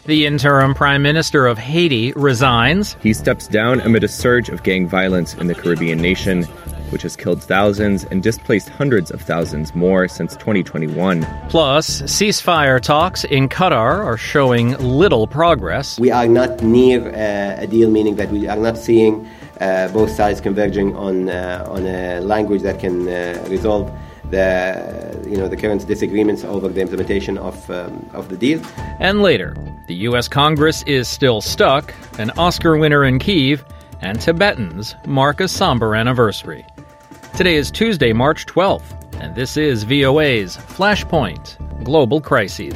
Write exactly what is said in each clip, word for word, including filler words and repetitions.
The interim prime minister of Haiti resigns. He steps down amid a surge of gang violence in the Caribbean nation, which has killed thousands and displaced hundreds of thousands more since twenty twenty-one. Plus, ceasefire talks in Qatar are showing little progress. We are not near uh, a deal, meaning that we are not seeing uh, both sides converging on uh, on a language that can uh, resolve the you know the current disagreements over the implementation of um, of the deal. And later, the U S Congress is still stuck. An Oscar winner in Kyiv and Tibetans mark a somber anniversary. Today is Tuesday, March twelfth, and this is V O A's Flashpoint Global Crises.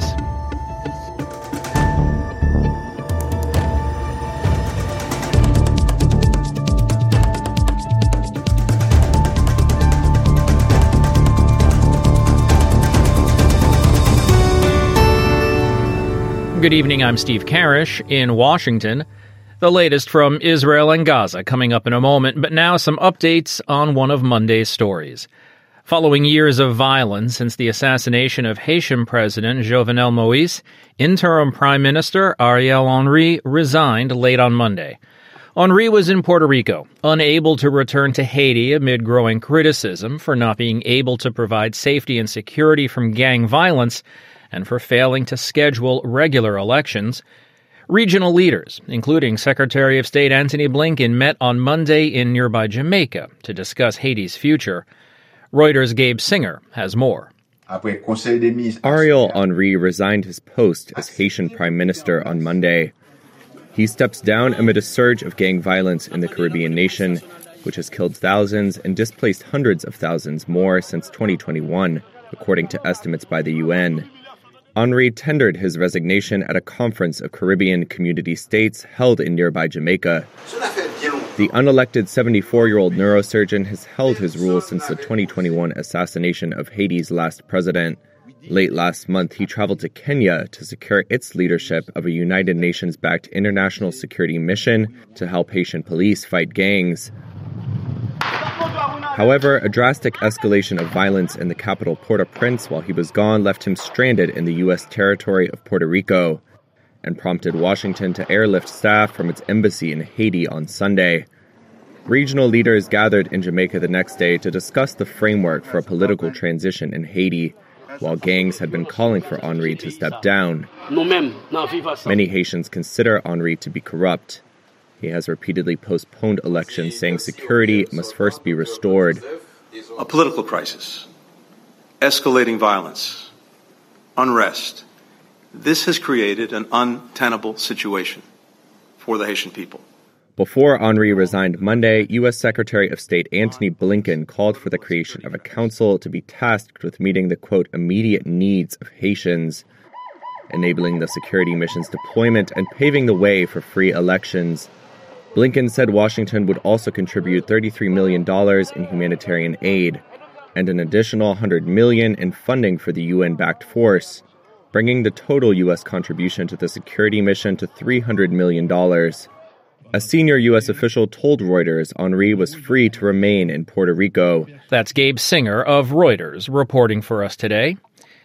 Good evening, I'm Steve Karish in Washington. The latest from Israel and Gaza coming up in a moment, but now some updates on one of Monday's stories. Following years of violence since the assassination of Haitian President Jovenel Moïse, interim Prime Minister Ariel Henry resigned late on Monday. Henry was in Puerto Rico, unable to return to Haiti amid growing criticism for not being able to provide safety and security from gang violence and for failing to schedule regular elections. Regional leaders, including Secretary of State Antony Blinken, met on Monday in nearby Jamaica to discuss Haiti's future. Reuters' Gabe Singer has more. Ariel Henry resigned his post as Haitian Prime Minister on Monday. He steps down amid a surge of gang violence in the Caribbean nation, which has killed thousands and displaced hundreds of thousands more since twenty twenty-one, according to estimates by the U N. Henry tendered his resignation at a conference of Caribbean community states held in nearby Jamaica. The unelected seventy-four-year-old neurosurgeon has held his role since the twenty twenty-one assassination of Haiti's last president. Late last month, he traveled to Kenya to secure its leadership of a United Nations-backed international security mission to help Haitian police fight gangs. However, a drastic escalation of violence in the capital Port-au-Prince while he was gone left him stranded in the U S territory of Puerto Rico and prompted Washington to airlift staff from its embassy in Haiti on Sunday. Regional leaders gathered in Jamaica the next day to discuss the framework for a political transition in Haiti, while gangs had been calling for Henry to step down. Many Haitians consider Henry to be corrupt. He has repeatedly postponed elections, saying security must first be restored. A political crisis, escalating violence, unrest. This has created an untenable situation for the Haitian people. Before Henry resigned Monday, U S Secretary of State Antony Blinken called for the creation of a council to be tasked with meeting the, quote, immediate needs of Haitians, enabling the security mission's deployment and paving the way for free elections. Blinken said Washington would also contribute thirty-three million dollars in humanitarian aid and an additional one hundred million dollars in funding for the U N-backed force, bringing the total U S contribution to the security mission to three hundred million dollars. A senior U S official told Reuters Henry was free to remain in Puerto Rico. That's Gabe Singer of Reuters reporting for us today.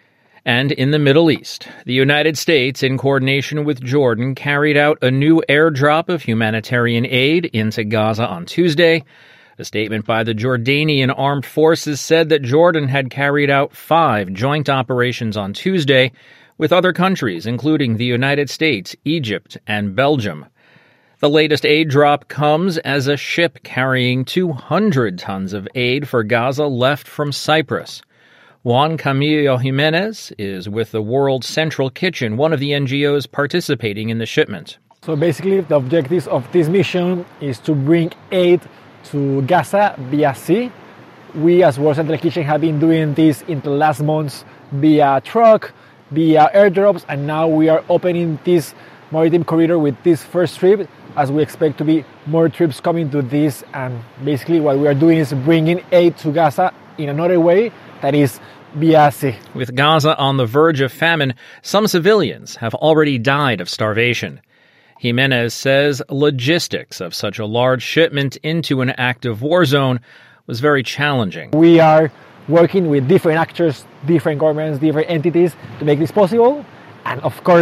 And in the Middle East, the United States, in coordination with Jordan, carried out a new airdrop of humanitarian aid into Gaza on Tuesday. A statement by the Jordanian Armed Forces said that Jordan had carried out five joint operations on Tuesday with other countries, including the United States, Egypt, and Belgium. The latest aid drop comes as a ship carrying two hundred tons of aid for Gaza left from Cyprus. Juan Camilo Jimenez is with the World Central Kitchen, one of the N G Os participating in the shipment. So basically, the objectives of this mission is to bring aid to Gaza via sea. We, as World Central Kitchen, have been doing this in the last months via truck, via airdrops, and now we are opening this maritime corridor with this first trip, as we expect to be more trips coming to this. And basically, what we are doing is bringing aid to Gaza in another way, that is via sea. With Gaza on the verge of famine, some civilians have already died of starvation. Jimenez says logistics of such a large shipment into an active war zone was very challenging. We are working with different actors, different governments, different entities to make this possible. And of course,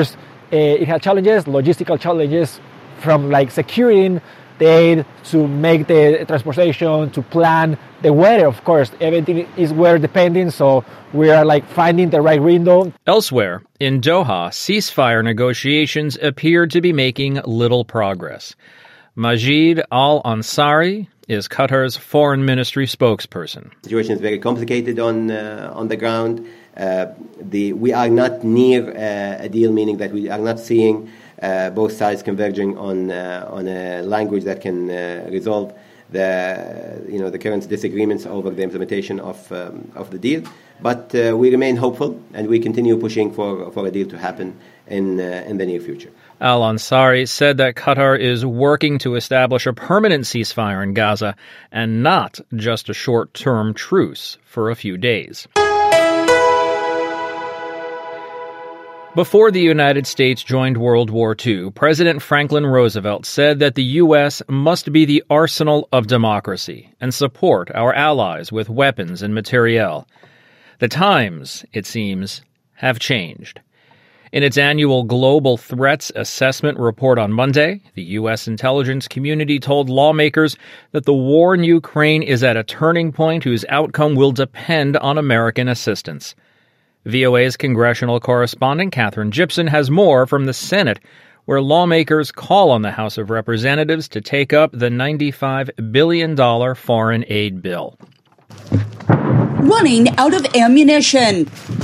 it had challenges, logistical challenges, from like securing the aid to make the transportation, to plan the weather. Of course, everything is weather dependent, so we are like finding the right window. Elsewhere, in Doha, ceasefire negotiations appeared to be making little progress. Majid Al-Ansari is Qatar's foreign ministry spokesperson. The situation is very complicated on uh, on the ground. Uh, the we are not near uh, a deal, meaning that we are not seeing uh, both sides converging on uh, on a language that can uh, resolve the you know the current disagreements over the implementation of um, of the deal. But uh, we remain hopeful, and we continue pushing for for a deal to happen in uh, in the near future. Al-Ansari said that Qatar is working to establish a permanent ceasefire in Gaza and not just a short-term truce for a few days. Before the United States joined World War Two, President Franklin Roosevelt said that the U S must be the arsenal of democracy and support our allies with weapons and materiel. The times, it seems, have changed. In its annual Global Threats Assessment report on Monday, the U S intelligence community told lawmakers that the war in Ukraine is at a turning point whose outcome will depend on American assistance. V O A's congressional correspondent Katherine Gibson has more from the Senate, where lawmakers call on the House of Representatives to take up the ninety-five billion dollars foreign aid bill. Running out of ammunition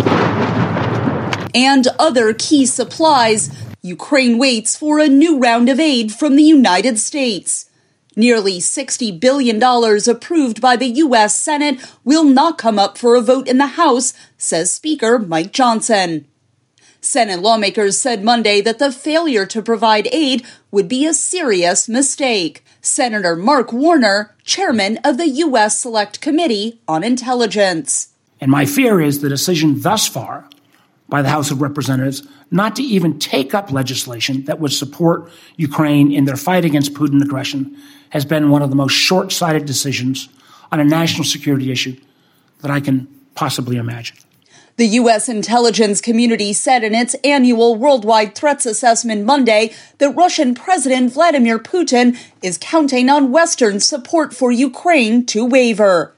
and other key supplies, Ukraine waits for a new round of aid from the United States. Nearly sixty billion dollars approved by the U S Senate will not come up for a vote in the House, says Speaker Mike Johnson. Senate lawmakers said Monday that the failure to provide aid would be a serious mistake. Senator Mark Warner, chairman of the U S Select Committee on Intelligence. And my fear is the decision thus far by the House of Representatives not to even take up legislation that would support Ukraine in their fight against Putin aggression has been one of the most short-sighted decisions on a national security issue that I can possibly imagine. The U S intelligence community said in its annual Worldwide Threats Assessment Monday that Russian President Vladimir Putin is counting on Western support for Ukraine to waver.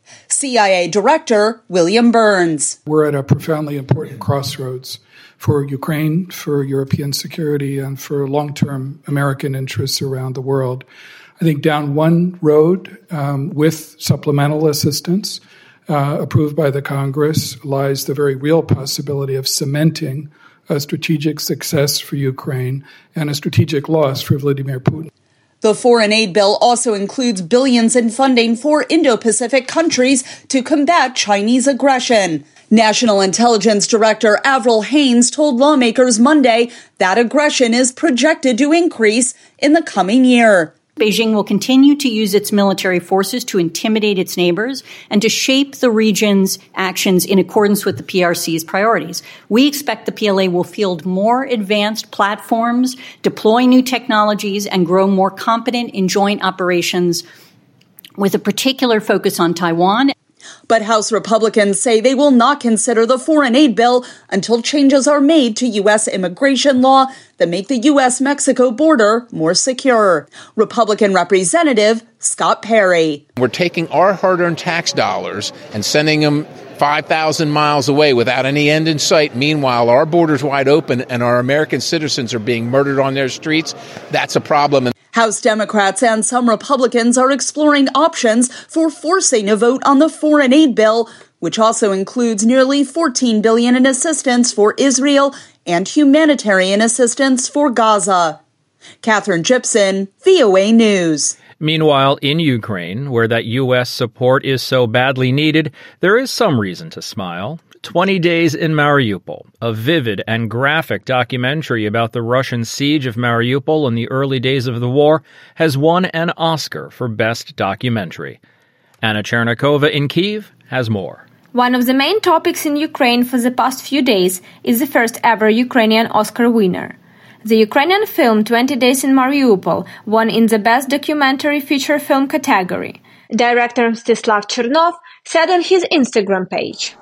C I A Director William Burns. We're at a profoundly important crossroads for Ukraine, for European security, and for long-term American interests around the world. I think down one road um, with supplemental assistance uh, approved by the Congress lies the very real possibility of cementing a strategic success for Ukraine and a strategic loss for Vladimir Putin. The foreign aid bill also includes billions in funding for Indo-Pacific countries to combat Chinese aggression. National Intelligence Director Avril Haines told lawmakers Monday that aggression is projected to increase in the coming year. Beijing will continue to use its military forces to intimidate its neighbors and to shape the region's actions in accordance with the P R C's priorities. We expect the P L A will field more advanced platforms, deploy new technologies, and grow more competent in joint operations with a particular focus on Taiwan. But House Republicans say they will not consider the foreign aid bill until changes are made to U S immigration law that make the U S Mexico border more secure. Republican Representative Scott Perry. We're taking our hard-earned tax dollars and sending them five thousand miles away without any end in sight. Meanwhile, our border's wide open and our American citizens are being murdered on their streets. That's a problem. House Democrats and some Republicans are exploring options for forcing a vote on the foreign aid bill, which also includes nearly fourteen billion dollars in assistance for Israel and humanitarian assistance for Gaza. Katherine Gibson, V O A News. Meanwhile, in Ukraine, where that U S support is so badly needed, there is some reason to smile. twenty Days in Mariupol, a vivid and graphic documentary about the Russian siege of Mariupol in the early days of the war, has won an Oscar for Best Documentary. Anna Chernikova in Kyiv has more. One of the main topics in Ukraine for the past few days is the first ever Ukrainian Oscar winner. The Ukrainian film twenty Days in Mariupol won in the Best Documentary Feature Film category. Director Mstislav Chernov said on his Instagram page,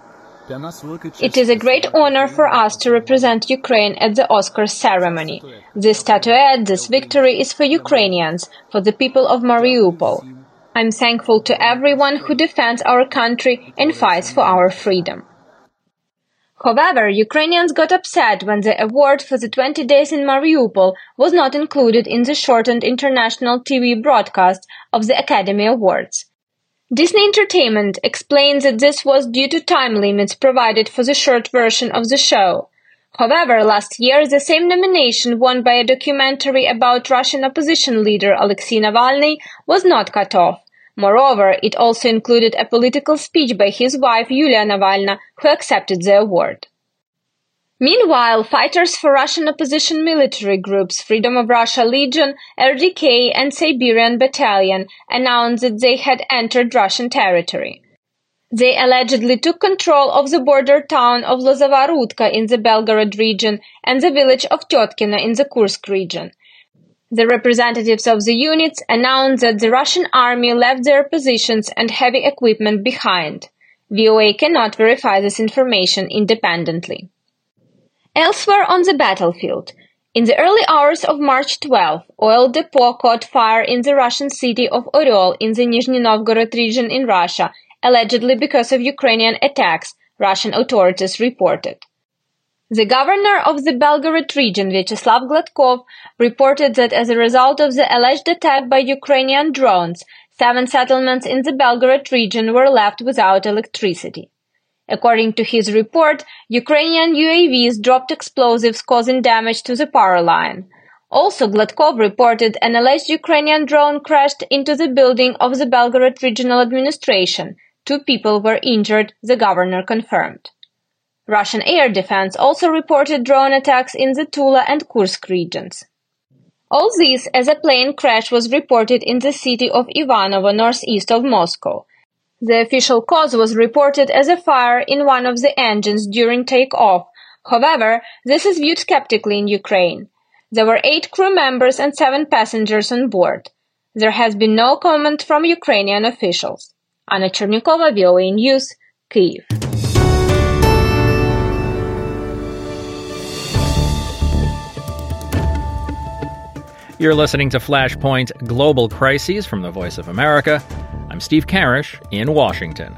It is a great honor for us to represent Ukraine at the Oscars ceremony. This statuette, this victory is for Ukrainians, for the people of Mariupol. I'm thankful to everyone who defends our country and fights for our freedom. However, Ukrainians got upset when the award for the twenty days in Mariupol was not included in the shortened international T V broadcast of the Academy Awards. Disney Entertainment explains that this was due to time limits provided for the short version of the show. However, last year, the same nomination won by a documentary about Russian opposition leader Alexei Navalny was not cut off. Moreover, it also included a political speech by his wife Yulia Navalny, who accepted the award. Meanwhile, fighters for Russian opposition military groups Freedom of Russia Legion, R D K and Siberian Battalion announced that they had entered Russian territory. They allegedly took control of the border town of Lozovarutka in the Belgorod region and the village of Tyotkino in the Kursk region. The representatives of the units announced that the Russian army left their positions and heavy equipment behind. V O A cannot verify this information independently. Elsewhere on the battlefield, in the early hours of March twelfth, oil depot caught fire in the Russian city of Oryol in the Nizhny Novgorod region in Russia, allegedly because of Ukrainian attacks, Russian authorities reported. The governor of the Belgorod region, Vyacheslav Gladkov, reported that as a result of the alleged attack by Ukrainian drones, seven settlements in the Belgorod region were left without electricity. According to his report, Ukrainian U A Vs dropped explosives causing damage to the power line. Also, Gladkov reported an alleged Ukrainian drone crashed into the building of the Belgorod Regional Administration. Two people were injured, the governor confirmed. Russian air defense also reported drone attacks in the Tula and Kursk regions. All this as a plane crash was reported in the city of Ivanovo, northeast of Moscow. The official cause was reported as a fire in one of the engines during takeoff. However, this is viewed skeptically in Ukraine. There were eight crew members and seven passengers on board. There has been no comment from Ukrainian officials. Anna Chernikova, V O A News, Kyiv. You're listening to Flashpoint Global Crises from the Voice of America. I'm Steve Karish in Washington.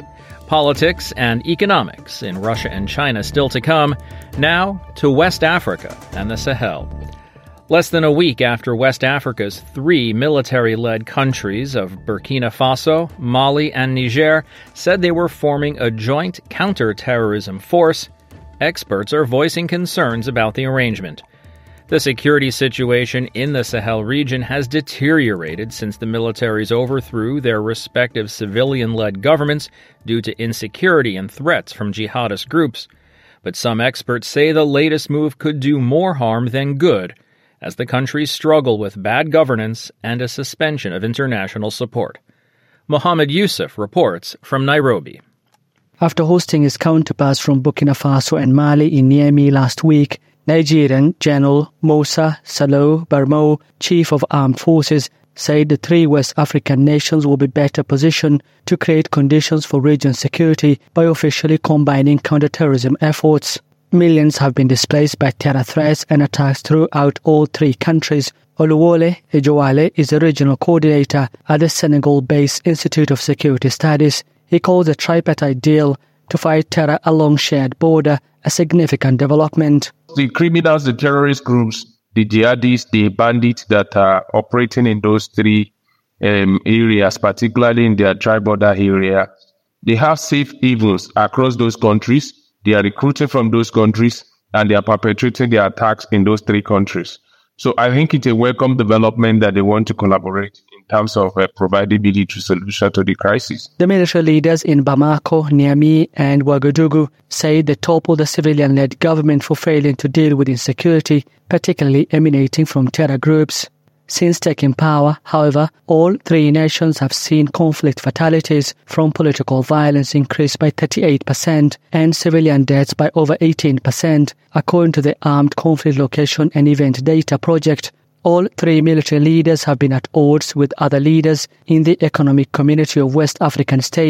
Politics and economics in Russia and China still to come. Now to West Africa and the Sahel. Less than a week after West Africa's three military-led countries of Burkina Faso, Mali, and Niger said they were forming a joint counter-terrorism force, experts are voicing concerns about the arrangement. The security situation in the Sahel region has deteriorated since the militaries overthrew their respective civilian-led governments due to insecurity and threats from jihadist groups. But some experts say the latest move could do more harm than good, as the countries struggle with bad governance and a suspension of international support. Mohammed Yusuf reports from Nairobi. After hosting his counterparts from Burkina Faso and Mali in Niamey last week, Nigerian General Moussa Salo Barmo, Chief of Armed Forces, said the three West African nations will be better positioned to create conditions for region security by officially combining counterterrorism efforts. Millions have been displaced by terror threats and attacks throughout all three countries. Oluwole Ejowale is the regional coordinator at the Senegal-based Institute of Security Studies. He calls the tripartite deal to fight terror along shared border a significant development. The criminals, the terrorist groups, the jihadists, the bandits that are operating in those three um, areas, particularly in their tri-border area, they have safe havens across those countries. They are recruiting from those countries and they are perpetrating their attacks in those three countries. So I think it's a welcome development that they want to collaborate in terms of uh, providing military solution to the crisis. The military leaders in Bamako, Niamey and Ouagadougou say they toppled the civilian-led government for failing to deal with insecurity, particularly emanating from terror groups. Since taking power, however, all three nations have seen conflict fatalities from political violence increase by thirty-eight percent and civilian deaths by over eighteen percent, according to the Armed Conflict Location and Event Data Project. All three military leaders have been at odds with other leaders in the Economic Community of West African States.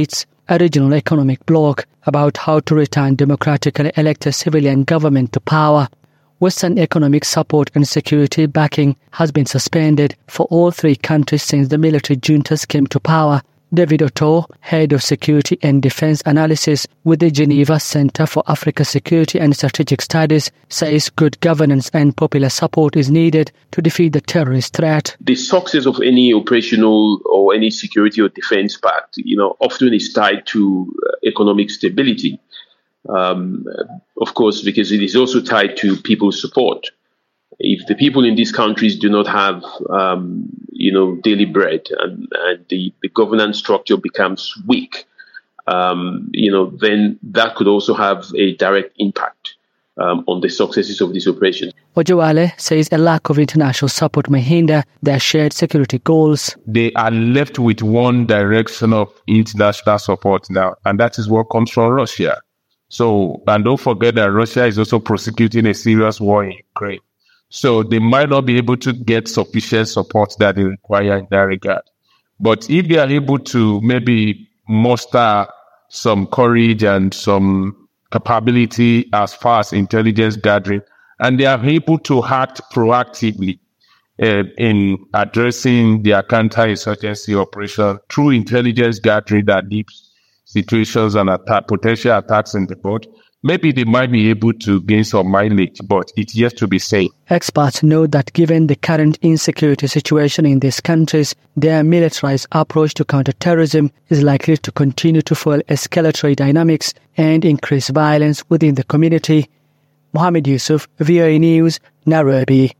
a regional economic bloc, about how to return democratically elected civilian government to power. Western economic support and security backing has been suspended for all three countries since the military juntas came to power. David Otto, head of security and defense analysis with the Geneva Center for Africa Security and Strategic Studies, says good governance and popular support is needed to defeat the terrorist threat. The success of any operational or any security or defense pact, you know, often is tied to economic stability. Um, of course, because it is also tied to people's support. If the people in these countries do not have, um, you know, daily bread and, and the, the governance structure becomes weak, um, you know, then that could also have a direct impact um, on the successes of this operation. Ojewale says a lack of international support may hinder their shared security goals. They are left with one direction of international support now, and that is what comes from Russia. So, and don't forget that Russia is also prosecuting a serious war in Ukraine. So they might not be able to get sufficient support that they require in that regard. But if they are able to maybe muster some courage and some capability as far as intelligence gathering, and they are able to act proactively uh, in addressing their counter-insurgency operation through intelligence gathering that leaves situations and attack, potential attacks in the board, maybe they might be able to gain some mileage, but it's yet to be seen. Experts note that given the current insecurity situation in these countries, their militarized approach to counterterrorism is likely to continue to fuel escalatory dynamics and increase violence within the community. Mohammed Yusuf, V O A News, Nairobi.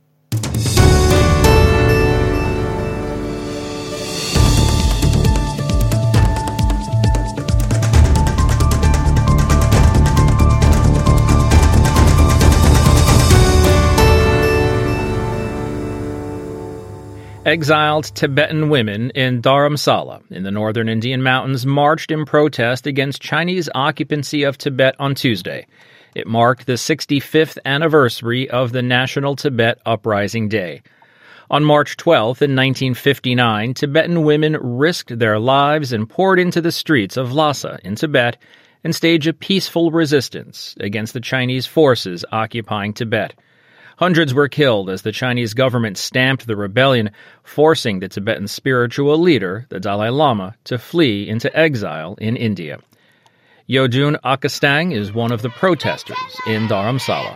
Exiled Tibetan women in Dharamsala in the northern Indian mountains marched in protest against Chinese occupancy of Tibet on Tuesday. It marked the sixty-fifth anniversary of the National Tibet Uprising Day. On March twelfth in nineteen fifty-nine, Tibetan women risked their lives and poured into the streets of Lhasa in Tibet and staged a peaceful resistance against the Chinese forces occupying Tibet. Hundreds were killed as the Chinese government stamped the rebellion, forcing the Tibetan spiritual leader, the Dalai Lama, to flee into exile in India. Yojun Akastang is one of the protesters in Dharamsala.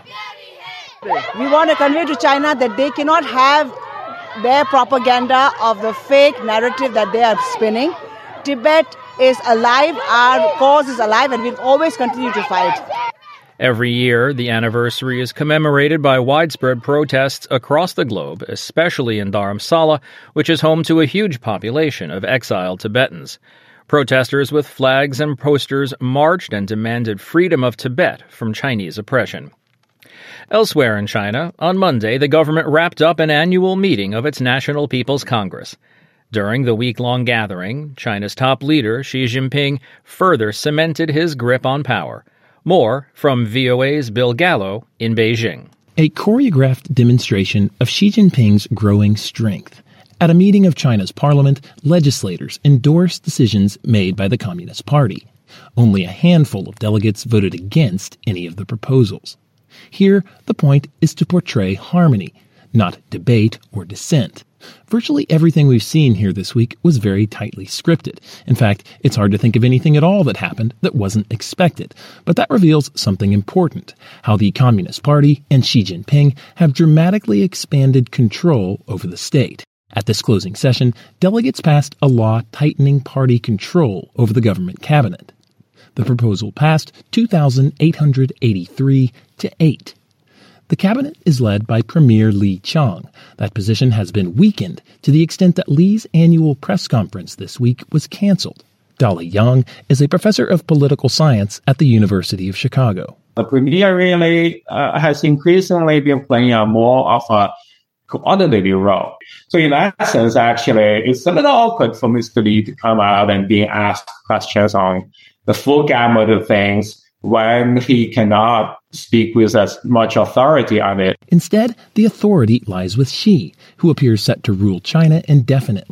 We want to convey to China that they cannot have their propaganda of the fake narrative that they are spinning. Tibet is alive, our cause is alive, and we'll always continue to fight. Every year, the anniversary is commemorated by widespread protests across the globe, especially in Dharamsala, which is home to a huge population of exiled Tibetans. Protesters with flags and posters marched and demanded freedom of Tibet from Chinese oppression. Elsewhere in China, on Monday, the government wrapped up an annual meeting of its National People's Congress. During the week-long gathering, China's top leader, Xi Jinping, further cemented his grip on power. More from V O A's Bill Gallo in Beijing. A choreographed demonstration of Xi Jinping's growing strength. At a meeting of China's parliament, legislators endorsed decisions made by the Communist Party. Only a handful of delegates voted against any of the proposals. Here, the point is to portray harmony, not debate or dissent. Virtually everything we've seen here this week was very tightly scripted. In fact, it's hard to think of anything at all that happened that wasn't expected. But that reveals something important, how the Communist Party and Xi Jinping have dramatically expanded control over the state. At this closing session, delegates passed a law tightening party control over the government cabinet. The proposal passed two thousand eight hundred eighty-three to eight. The cabinet is led by Premier Li Qiang. That position has been weakened to the extent that Li's annual press conference this week was canceled. Dolly Yang is a professor of political science at the University of Chicago. The premier really uh, has increasingly been playing a more of a coordinating role. So in that sense, actually, it's a little awkward for Mister Li to come out and be asked questions on the full gamut of things when he cannot speak with as much authority on it. Instead, the authority lies with Xi, who appears set to rule China indefinitely.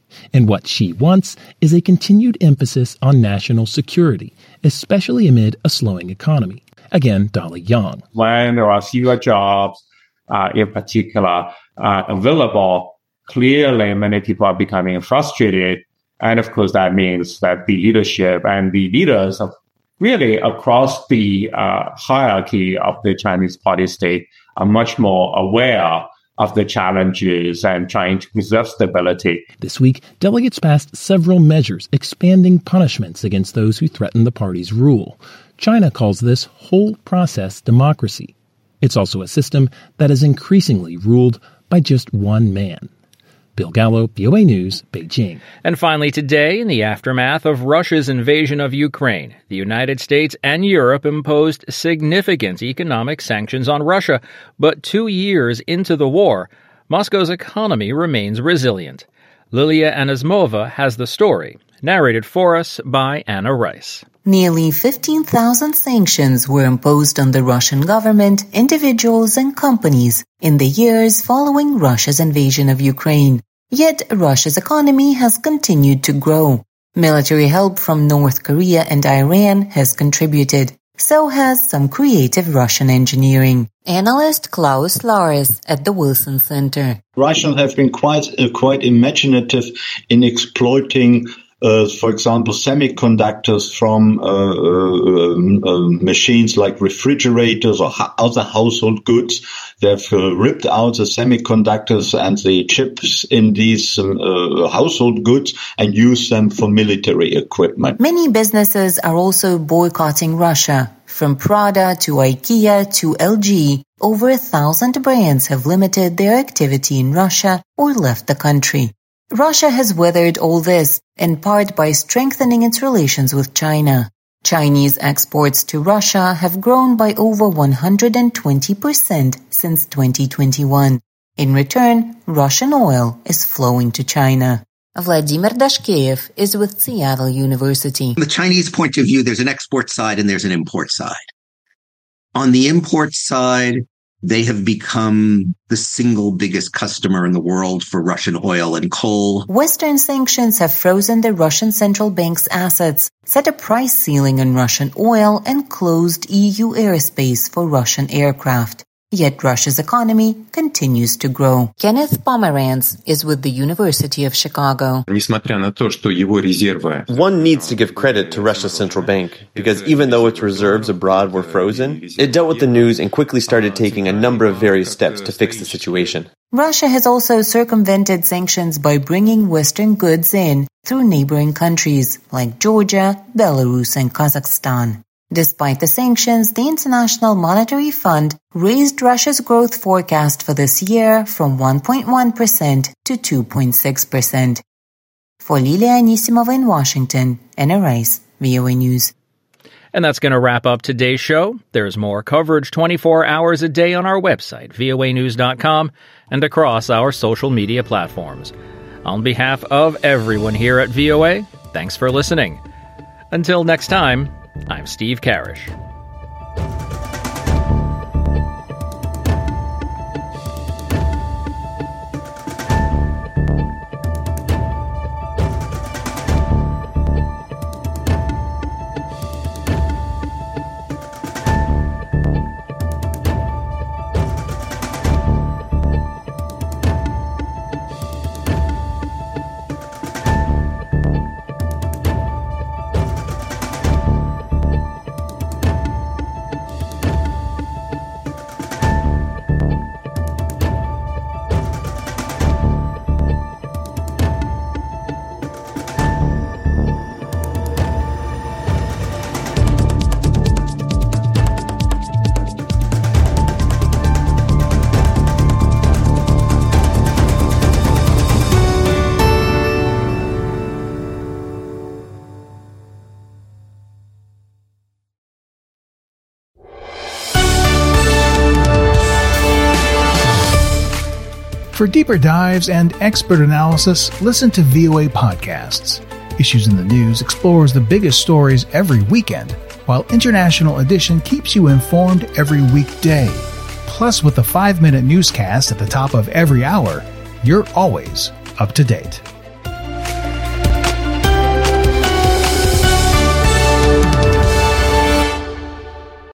And what she wants is a continued emphasis on national security, especially amid a slowing economy. Again, Dolly Yang. When there are fewer jobs, uh, in particular, uh, available, clearly many people are becoming frustrated. And of course, that means that the leadership and the leaders of really across the uh, hierarchy of the Chinese party state are much more aware of the challenges and trying to preserve stability. This week, delegates passed several measures expanding punishments against those who threaten the party's rule. China calls this whole process democracy. It's also a system that is increasingly ruled by just one man. Bill Gallo, V O A News, Beijing. And finally today, in the aftermath of Russia's invasion of Ukraine, the United States and Europe imposed significant economic sanctions on Russia. But two years into the war, Moscow's economy remains resilient. Lilia Anismova has the story, narrated for us by Anna Rice. Nearly fifteen thousand sanctions were imposed on the Russian government, individuals and companies in the years following Russia's invasion of Ukraine. Yet Russia's economy has continued to grow. Military help from North Korea and Iran has contributed. So has some creative Russian engineering. Analyst Klaus Laris at the Wilson Center. Russians have been quite uh, quite imaginative in exploiting Uh, for example, semiconductors from uh, uh, uh, machines like refrigerators or ha- other household goods. They've uh, ripped out the semiconductors and the chips in these um, uh, household goods and used them for military equipment. Many businesses are also boycotting Russia. From Prada to IKEA to L G, over a thousand brands have limited their activity in Russia or left the country. Russia has weathered all this, in part by strengthening its relations with China. Chinese exports to Russia have grown by over one hundred twenty percent since twenty twenty-one. In return, Russian oil is flowing to China. Vladimir Dashkeyev is with Seattle University. From the Chinese point of view, there's an export side and there's an import side. On the import side, they have become the single biggest customer in the world for Russian oil and coal. Western sanctions have frozen the Russian central bank's assets, set a price ceiling on Russian oil, and closed E U airspace for Russian aircraft. Yet Russia's economy continues to grow. Kenneth Pomerantz is with the University of Chicago. One needs to give credit to Russia's central bank, because even though its reserves abroad were frozen, it dealt with the news and quickly started taking a number of various steps to fix the situation. Russia has also circumvented sanctions by bringing Western goods in through neighboring countries like Georgia, Belarus, and Kazakhstan. Despite the sanctions, the International Monetary Fund raised Russia's growth forecast for this year from one point one percent to two point six percent. For Lilia Anisimova in Washington, Anna Rice, V O A News. And that's going to wrap up today's show. There's more coverage twenty-four hours a day on our website, V O A news dot com, and across our social media platforms. On behalf of everyone here at V O A, thanks for listening. Until next time, I'm Steve Karish. For deeper dives and expert analysis, listen to V O A Podcasts. Issues in the News explores the biggest stories every weekend, while International Edition keeps you informed every weekday. Plus, with the five-minute newscast at the top of every hour, you're always up to date.